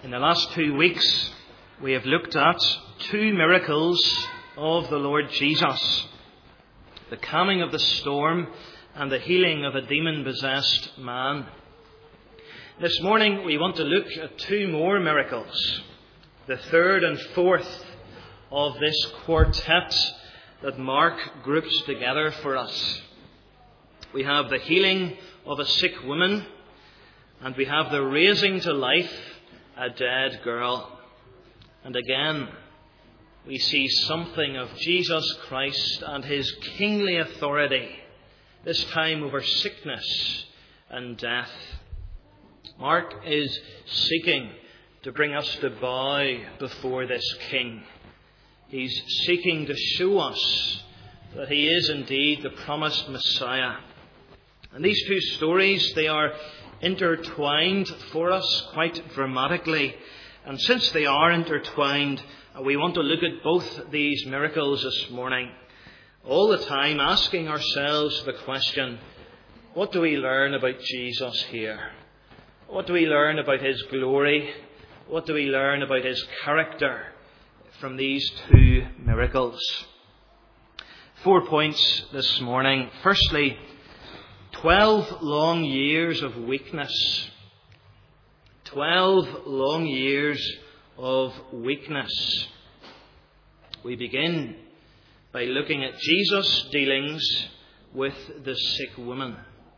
In the last 2 weeks, we have looked at 2 miracles of the Lord Jesus: the calming of the storm and the healing of a demon-possessed man. This morning, we want to look at 2 more miracles, the third and fourth of this quartet that Mark groups together for us. We have the healing of a sick woman, and we have the raising to life a dead girl. And again, we see something of Jesus Christ and his kingly authority, this time over sickness and death. Mark is seeking to bring us to bow before this King. He's seeking to show us that he is indeed the promised Messiah. And these 2 stories, they are intertwined for us quite dramatically. And since they are intertwined, we want to look at both these miracles this morning, all the time asking ourselves the question, what do we learn about Jesus here? What do we learn about his glory? What do we learn about his character from these 2 miracles? 4 points this morning. Firstly, 12 long years of weakness. 12 long years of weakness. We begin by looking at Jesus' dealings with the sick woman.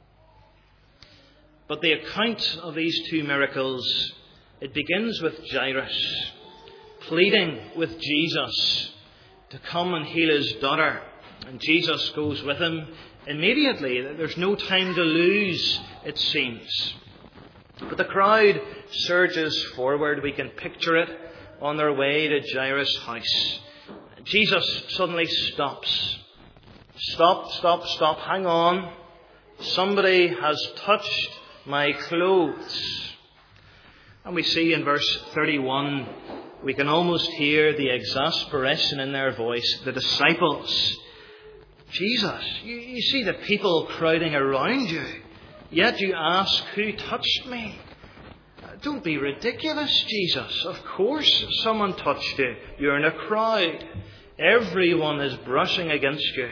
But the account of these 2 miracles, it begins with Jairus pleading with Jesus to come and heal his daughter. And Jesus goes with him immediately. There's no time to lose, it seems. But the crowd surges forward. We can picture it on their way to Jairus' house. Jesus suddenly stops. Stop. Hang on. Somebody has touched my clothes. And we see in verse 31, we can almost hear the exasperation in their voice. The disciples, Jesus, you see the people crowding around you, yet you ask, who touched me? Don't be ridiculous, Jesus. Of course someone touched you. You're in a crowd. Everyone is brushing against you.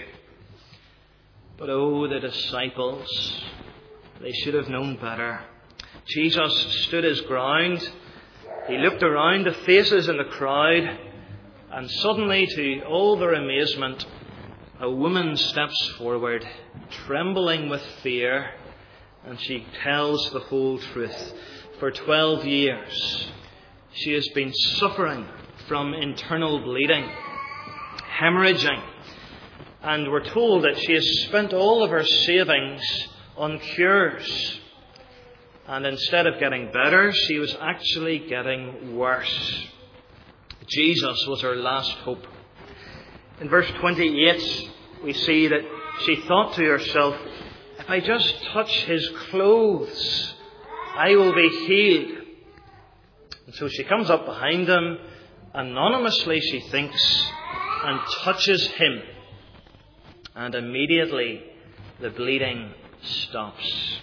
But oh, the disciples, they should have known better. Jesus stood his ground. He looked around the faces in the crowd, and suddenly, to all their amazement, a woman steps forward, trembling with fear, and she tells the whole truth. For 12 years, she has been suffering from internal bleeding, hemorrhaging, and we're told that she has spent all of her savings on cures. And instead of getting better, she was actually getting worse. Jesus was her last hope. In verse 28, we see that she thought to herself, if I just touch his clothes, I will be healed. And so she comes up behind him, anonymously she thinks, and touches him. And immediately the bleeding stops.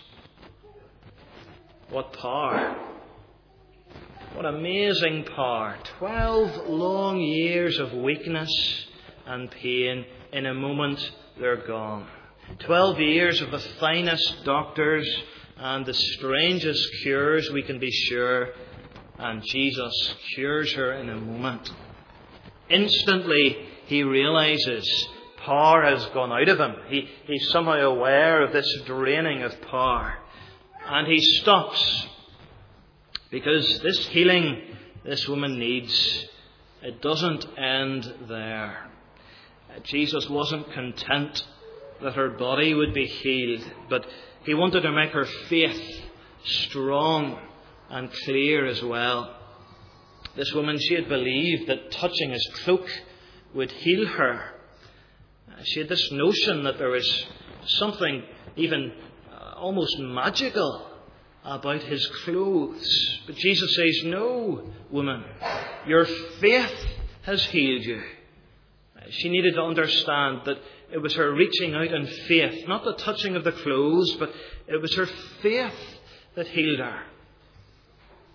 What power. What amazing power. 12 long years of weakness and pain. In a moment, they're gone. 12 years of the finest doctors and the strangest cures, we can be sure. And Jesus cures her in a moment. Instantly, he realizes power has gone out of him. He's somehow aware of this draining of power. And he stops, because this healing this woman needs, it doesn't end there. Jesus wasn't content that her body would be healed, but he wanted to make her faith strong and clear as well. This woman, she had believed that touching his cloak would heal her. She had this notion that there was something even almost magical about his clothes. But Jesus says, no, woman, your faith has healed you. She needed to understand that it was her reaching out in faith, not the touching of the clothes, but it was her faith that healed her.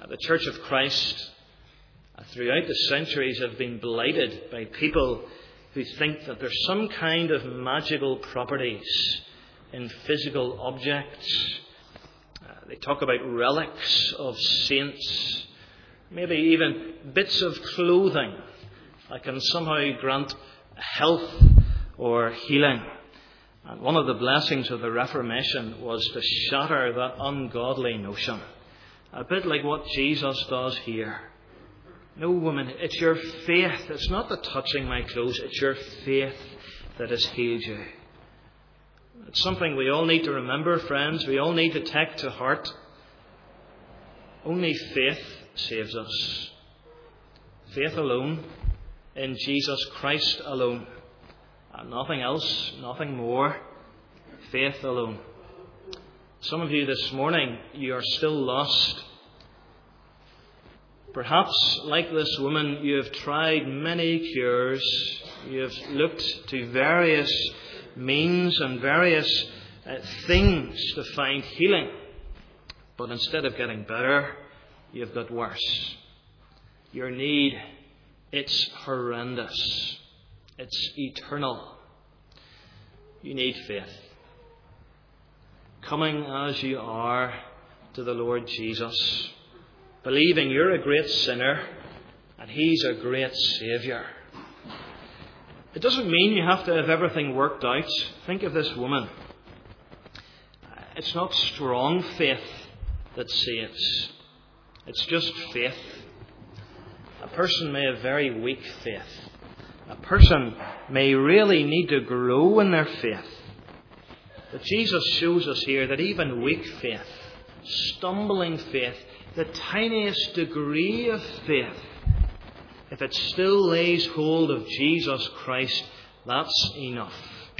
The Church of Christ throughout the centuries have been blighted by people who think that there's some kind of magical properties in physical objects. They talk about relics of saints, maybe even bits of clothing that can somehow grant health or healing. And one of the blessings of the Reformation was to shatter that ungodly notion. A bit like what Jesus does here. No, woman, it's your faith. It's not the touching my clothes. It's your faith that has healed you. It's something we all need to remember, friends. We all need to take to heart. Only faith saves us. Faith alone in Jesus Christ alone. And nothing else, nothing more. Faith alone. Some of you this morning, you are still lost. Perhaps, like this woman, you have tried many cures. You have looked to various means and various things to find healing. But instead of getting better, you've got worse. Your need, it's horrendous. It's eternal. You need faith. Coming as you are to the Lord Jesus, believing you're a great sinner and He's a great Saviour. It doesn't mean you have to have everything worked out. Think of this woman. It's not strong faith that saves. It's just faith. A person may have very weak faith. A person may really need to grow in their faith. But Jesus shows us here that even weak faith, stumbling faith, the tiniest degree of faith, if it still lays hold of Jesus Christ, that's enough.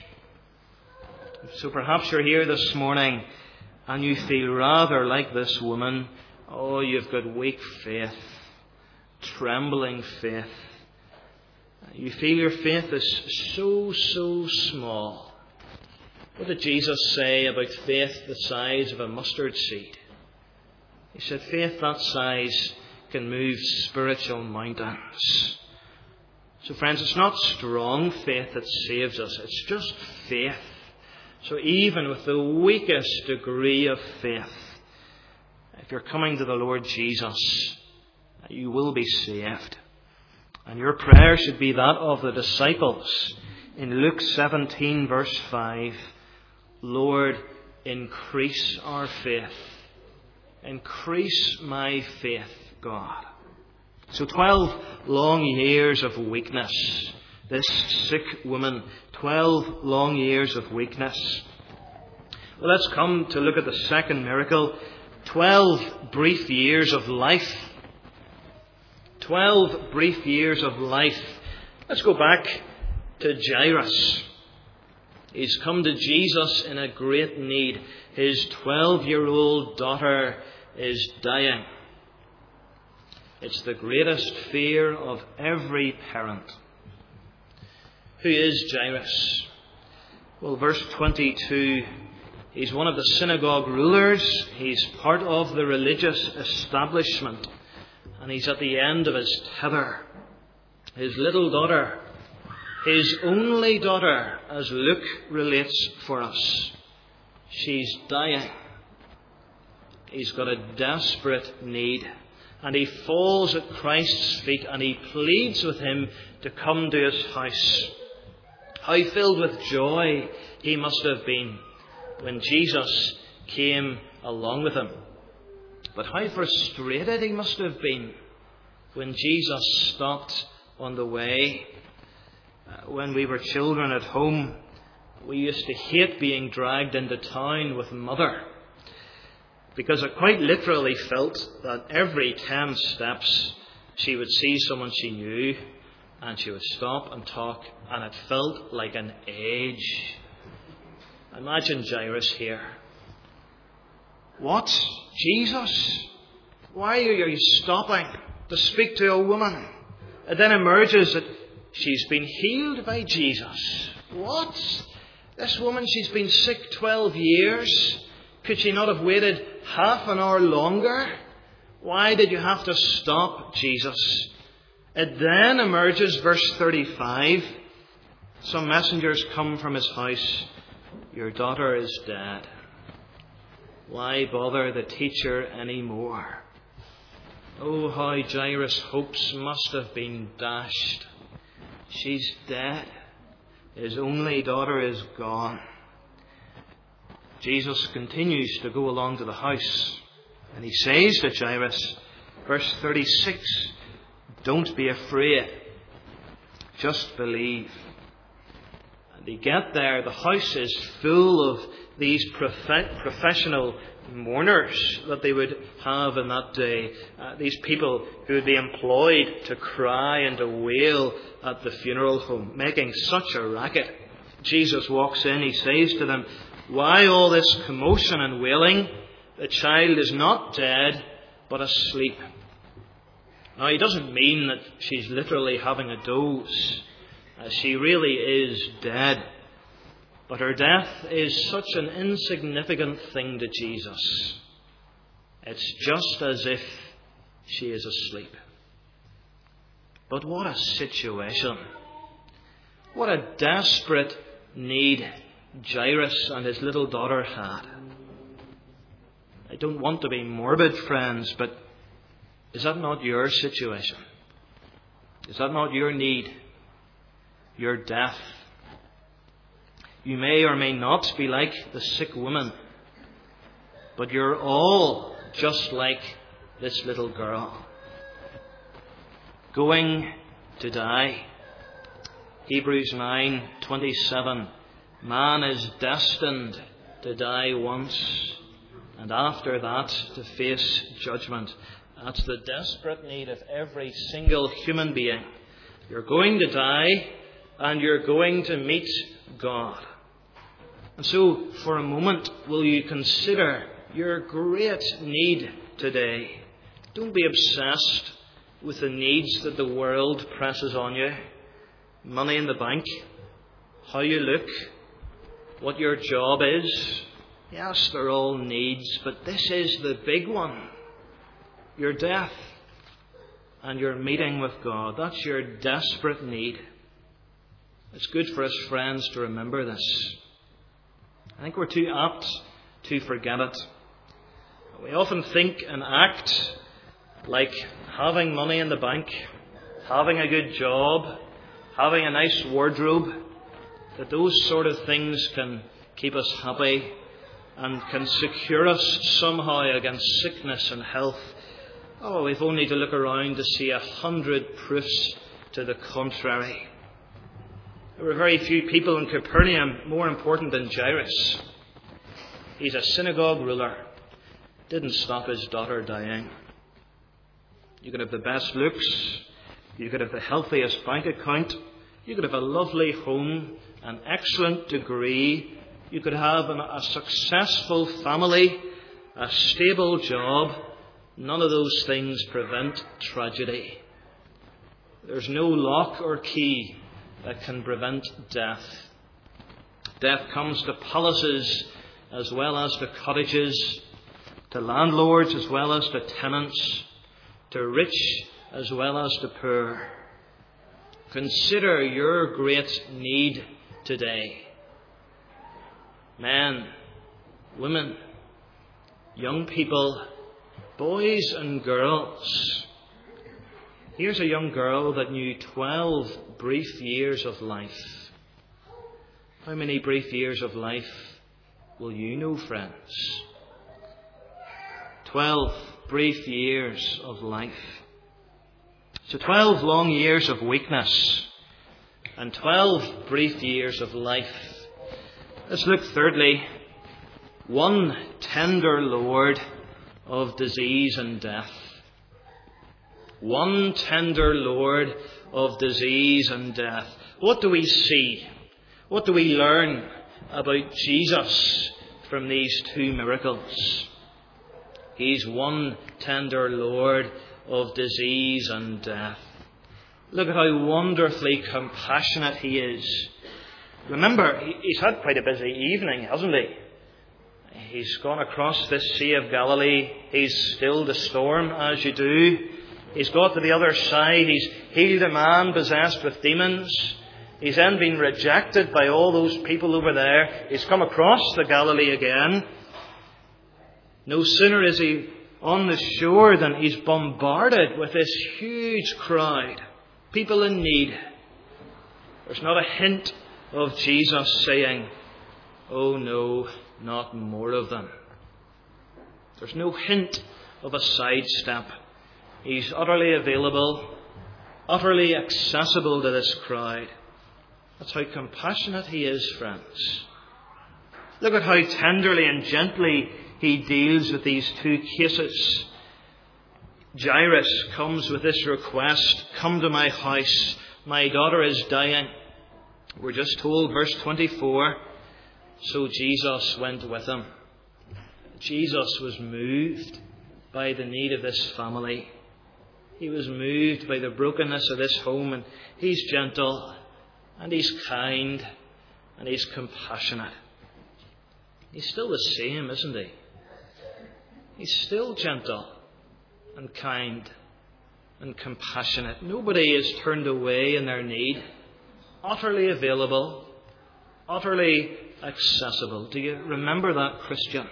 So perhaps you're here this morning and you feel rather like this woman. Oh, you've got weak faith, trembling faith. You feel your faith is so small. What did Jesus say about faith the size of a mustard seed? He said faith that size can move spiritual mountains. So friends, it's not strong faith that saves us. It's just faith. So even with the weakest degree of faith, if you're coming to the Lord Jesus, you will be saved. And your prayer should be that of the disciples in Luke 17 verse 5. Lord, increase our faith. Increase my faith, God. So 12 long years of weakness. This sick woman, 12 long years of weakness. Well, let's come to look at the second miracle. 12 brief years of life. 12 brief years of life. Let's go back to Jairus. He's come to Jesus in a great need. His 12-year-old daughter is dying. It's the greatest fear of every parent. Who is Jairus? Well, verse 22, he's one of the synagogue rulers. He's part of the religious establishment. And he's at the end of his tether. His little daughter, his only daughter, as Luke relates for us, she's dying. He's got a desperate need. And he falls at Christ's feet and he pleads with him to come to his house. How filled with joy he must have been when Jesus came along with him. But how frustrated he must have been when Jesus stopped on the way. When we were children at home, we used to hate being dragged into town with Mother, because it quite literally felt that every 10 steps she would see someone she knew and she would stop and talk, and it felt like an age. Imagine Jairus here. What? Jesus? Why are you stopping to speak to a woman? It then emerges that she's been healed by Jesus. What? This woman, she's been sick 12 years. Could she not have waited half an hour longer? Why did you have to stop, Jesus? It then emerges, verse 35. Some messengers come from his house. Your daughter is dead. Why bother the teacher any more? Oh, how Jairus' hopes must have been dashed. She's dead. His only daughter is gone. Jesus continues to go along to the house, and he says to Jairus, verse 36, don't be afraid, just believe. And they get there, the house is full of these professional mourners that they would have in that day. These people who would be employed to cry and to wail at the funeral home, making such a racket. Jesus walks in, he says to them, why all this commotion and wailing? The child is not dead, but asleep. Now, he doesn't mean that she's literally having a doze. She really is dead. But her death is such an insignificant thing to Jesus. It's just as if she is asleep. But what a situation. What a desperate need Jairus and his little daughter had. I don't want to be morbid, friends, but is that not your situation? Is that not your need? Your death? You may or may not be like the sick woman, but you're all just like this little girl. Going to die. Hebrews 9:27. Man is destined to die once, and after that to face judgment. That's the desperate need of every single human being. You're going to die, and you're going to meet God. And so, for a moment, will you consider your great need today? Don't be obsessed with the needs that the world presses on you. Money in the bank, how you look, what your job is. Yes, they're all needs, but this is the big one. Your death and your meeting with God. That's your desperate need. It's good for us, friends, to remember this. I think we're too apt to forget it. We often think and act like having money in the bank, having a good job, having a nice wardrobe, that those sort of things can keep us happy and can secure us somehow against sickness and health. Oh, we've only to look around to see 100 proofs to the contrary. There were very few people in Capernaum more important than Jairus. He's a synagogue ruler. Didn't stop his daughter dying. You could have the best looks. You could have the healthiest bank account. You could have a lovely home, an excellent degree. You could have a successful family, a stable job. None of those things prevent tragedy. There's no lock or key that can prevent death. Death comes to palaces as well as to cottages, to landlords as well as to tenants, to rich as well as to poor. Consider your great need today. Men, women, young people, boys and girls. Here's a young girl that knew 12 brief years of life. How many brief years of life will you know, friends? 12 brief years of life. So 12 long years of weakness and 12 brief years of life. Let's look thirdly. One tender Lord of disease and death. One tender Lord of disease and death. What do we see? What do we learn about Jesus from these two miracles? He's one tender Lord of disease and death. Look at how wonderfully compassionate he is. Remember, he's had quite a busy evening, hasn't he? He's gone across this Sea of Galilee. He's stilled the storm, as you do. He's got to the other side. He's healed a man possessed with demons. He's then been rejected by all those people over there. He's come across the Galilee again. No sooner is he on the shore than he's bombarded with this huge crowd. People in need. There's not a hint of Jesus saying, "Oh no, not more of them." There's no hint of a sidestep. He's utterly available, utterly accessible to this crowd. That's how compassionate he is, friends. Look at how tenderly and gently he deals with these two cases. Jairus comes with this request, "Come to my house, my daughter is dying." We're just told, verse 24, so Jesus went with him. Jesus was moved by the need of this family. He was moved by the brokenness of this home, and he's gentle, and he's kind, and he's compassionate. He's still the same, isn't he? He's still gentle and kind and compassionate. Nobody is turned away in their need. Utterly available, utterly accessible. Do you remember that, Christian?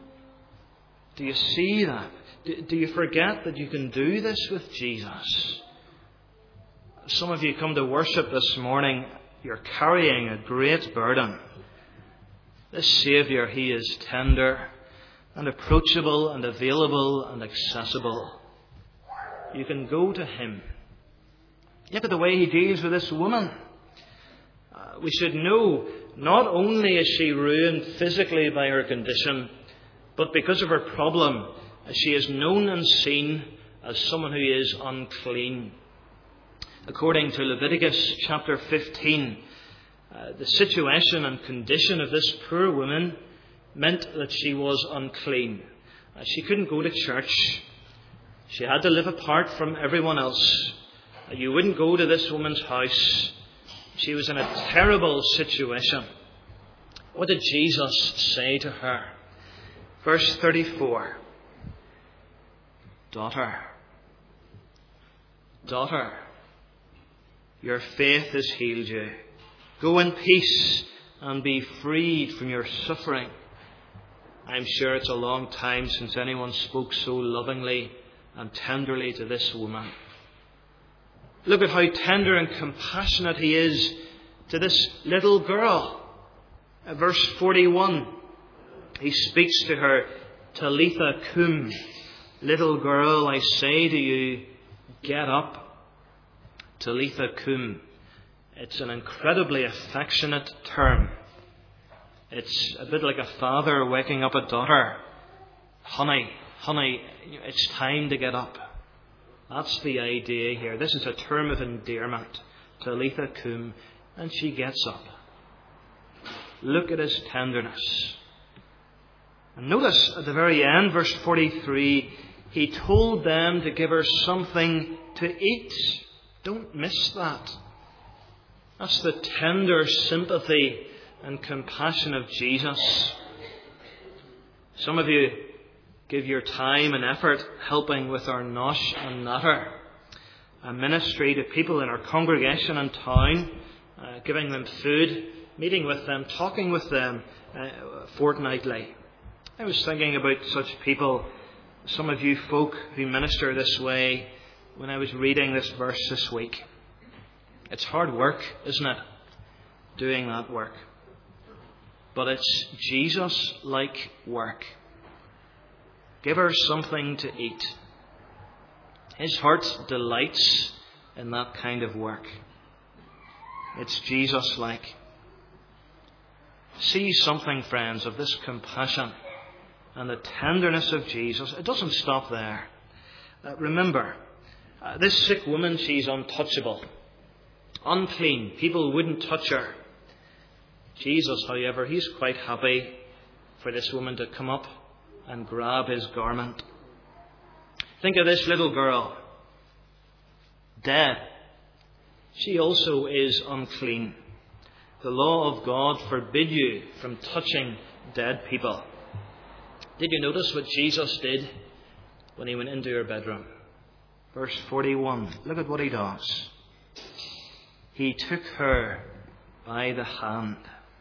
Do you see that? Do you forget that you can do this with Jesus? Some of you come to worship this morning, you're carrying a great burden. This Saviour, he is tender and approachable and available and accessible. You can go to him. Look at the way he deals with this woman. We should know not only is she ruined physically by her condition, but because of her problem, she is known and seen as someone who is unclean. According to Leviticus chapter 15, the situation and condition of this poor woman meant that she was unclean. She couldn't go to church. She had to live apart from everyone else. You wouldn't go to this woman's house. She was in a terrible situation. What did Jesus say to her? Verse 34. Daughter, your faith has healed you. Go in peace and be freed from your suffering. I'm sure it's a long time since anyone spoke so lovingly and tenderly to this woman. Look at how tender and compassionate he is to this little girl. Verse 41, he speaks to her, Talitha cum. Little girl, I say to you, get up. Talitha cum. It's an incredibly affectionate term. It's a bit like a father waking up a daughter. Honey, it's time to get up. That's the idea here. This is a term of endearment. Talitha cum. And she gets up. Look at his tenderness. And notice at the very end, verse 43, he told them to give her something to eat. Don't miss that. That's the tender sympathy and compassion of Jesus. Some of you give your time and effort helping with our Nosh and Natter, a ministry to people in our congregation and town, giving them food, meeting with them, talking with them fortnightly. I was thinking about such people, some of you folk who minister this way, when I was reading this verse this week. It's hard work, isn't it? Doing that work. But it's Jesus-like work. Give her something to eat. His heart delights in that kind of work. It's Jesus-like. See something, friends, of this compassion and the tenderness of Jesus. It doesn't stop there. Remember, this sick woman, she's untouchable. Unclean. People wouldn't touch her. Jesus, however, he's quite happy for this woman to come up and grab his garment. Think of this little girl. Dead. She also is unclean. The law of God forbid you from touching dead people. Did you notice what Jesus did when he went into her bedroom? Verse 41. Look at what he does. He took her by the hand.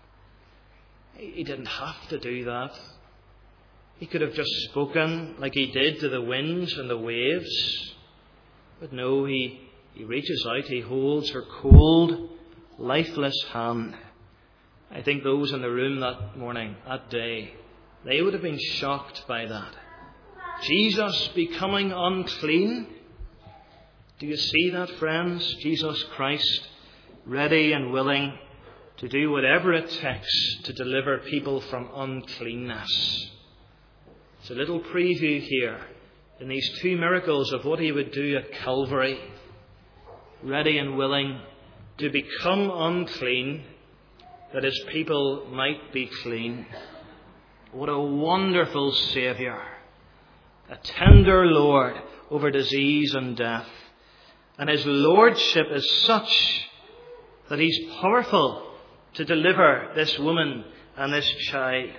He didn't have to do that. He could have just spoken like he did to the winds and the waves. But no, he reaches out, he holds her cold, lifeless hand. I think those in the room that morning, that day, they would have been shocked by that. Jesus becoming unclean. Do you see that, friends? Jesus Christ, ready and willing to do whatever it takes to deliver people from uncleanness. It's a little preview here in these two miracles of what he would do at Calvary. Ready and willing to become unclean, that his people might be clean. What a wonderful Saviour. A tender Lord over disease and death. And his lordship is such that he's powerful to deliver this woman and this child.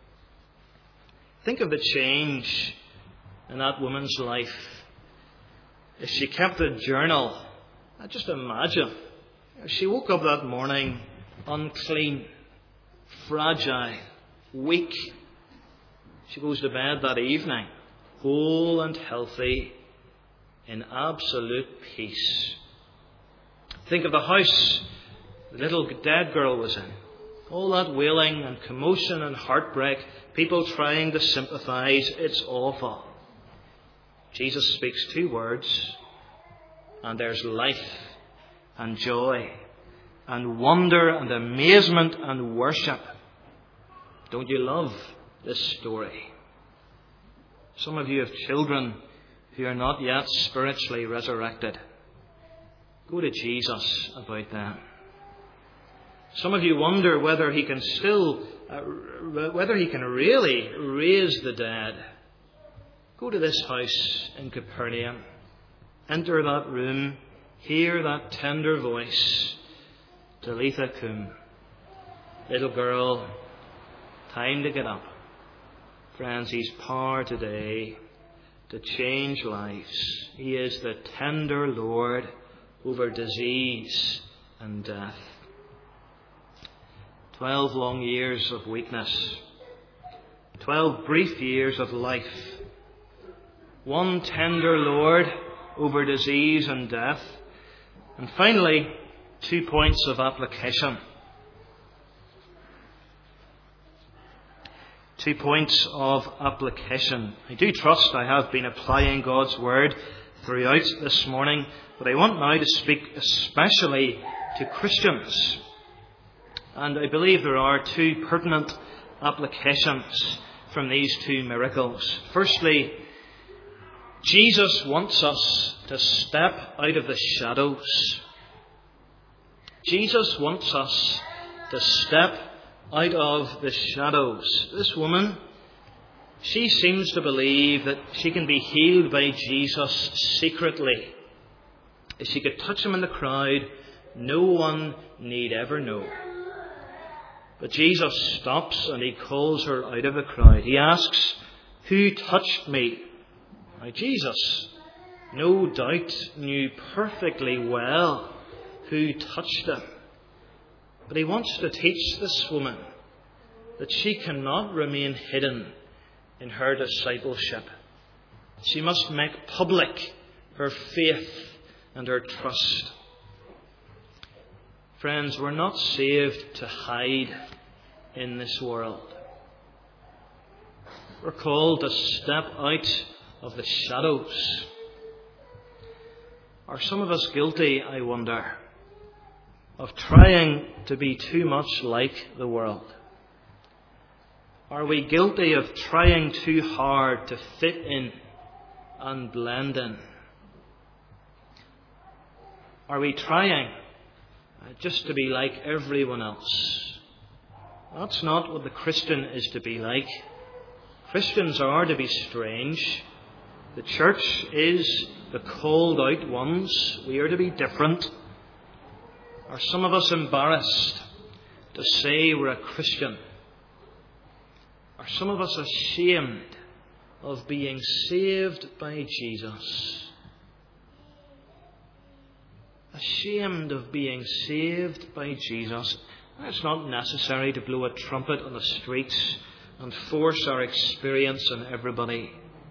Think of the change in that woman's life. If she kept a journal, just imagine. She woke up that morning unclean, fragile, weak. She goes to bed that evening, whole and healthy, in absolute peace. Think of the house the little dead girl was in. All that wailing and commotion and heartbreak, people trying to sympathise. It's awful. Jesus speaks 2 words, and there's life and joy and wonder and amazement and worship. Don't you love this story? Some of you have children who are not yet spiritually resurrected. Go to Jesus about them. Some of you wonder whether he can really raise the dead. Go to this house in Capernaum. Enter that room. Hear that tender voice. Talitha cum. Little girl, time to get up. Friends, he's power today to change lives. He is the tender Lord over disease and death. 12 long years of weakness. 12 brief years of life. One tender Lord over disease and death. And finally, 2 points of application. 2 points of application. I do trust I have been applying God's word throughout this morning, but I want now to speak especially to Christians. And I believe there are 2 pertinent applications from these 2 miracles. Firstly, Jesus wants us to step out of the shadows. Jesus wants us to step out of the shadows. This woman, she seems to believe that she can be healed by Jesus secretly. If she could touch him in the crowd, no one need ever know. But Jesus stops and he calls her out of the crowd. He asks, "Who touched me?" Now Jesus, no doubt, knew perfectly well who touched him. But he wants to teach this woman that she cannot remain hidden in her discipleship. She must make public her faith and her trust. Friends, we're not saved to hide in this world. We're called to step out of the shadows. Are some of us guilty, I wonder, of trying to be too much like the world? Are we guilty of trying too hard to fit in and blend in? Are we trying just to be like everyone else? That's not what the Christian is to be like. Christians are to be strange. The church is the called out ones. We are to be different. Are some of us embarrassed to say we're a Christian? Are some of us ashamed of being saved by Jesus. Ashamed of being saved by Jesus. It's not necessary to blow a trumpet on the streets and force our experience on everybody.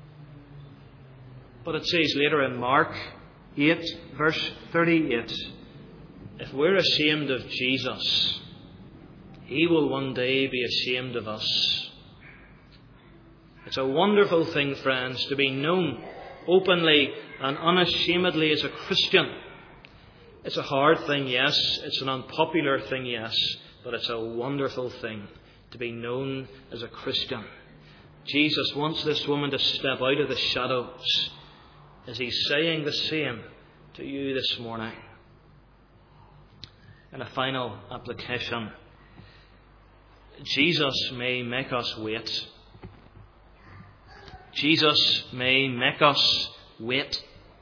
But it says later in Mark 8, verse 38, if we're ashamed of Jesus, He will one day be ashamed of us. It's a wonderful thing, friends, to be known openly and unashamedly as a Christian. It's a hard thing, yes. It's an unpopular thing, yes. But it's a wonderful thing to be known as a Christian. Jesus wants this woman to step out of the shadows. Is He saying the same to you this morning? And a final application. Jesus may make us wait. Jesus may make us wait.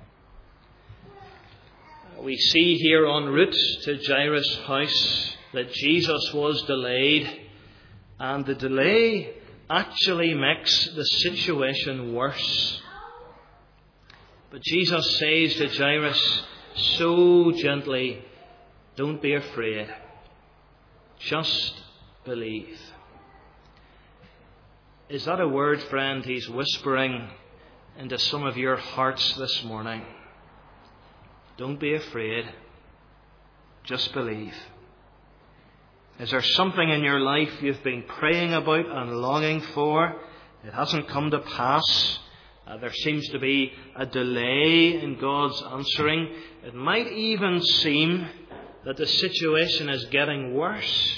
We see here en route to Jairus' house that Jesus was delayed, and the delay actually makes the situation worse. But Jesus says to Jairus so gently, don't be afraid, just believe. Is that a word, friend, He's whispering into some of your hearts this morning? Don't be afraid. Just believe. Is there something in your life you've been praying about and longing for? It hasn't come to pass. There seems to be a delay in God's answering. It might even seem that the situation is getting worse.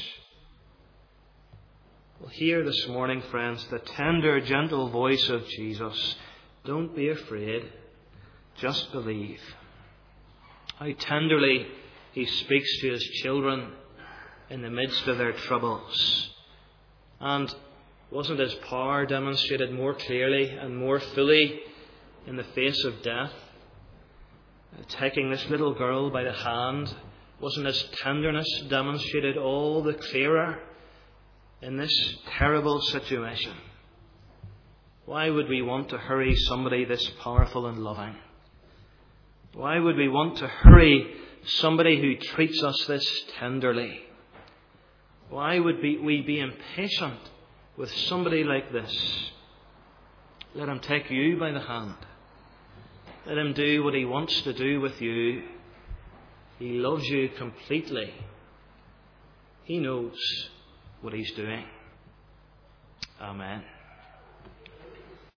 Well, hear this morning, friends, the tender, gentle voice of Jesus. Don't be afraid. Just believe. How tenderly He speaks to His children in the midst of their troubles. And wasn't His power demonstrated more clearly and more fully in the face of death? Taking this little girl by the hand, wasn't His tenderness demonstrated all the clearer in this terrible situation? Why would we want to hurry somebody this powerful and loving? Why would we want to hurry somebody who treats us this tenderly? Why would we be impatient with somebody like this? Let Him take you by the hand. Let Him do what He wants to do with you. He loves you completely. He knows what He's doing. Amen.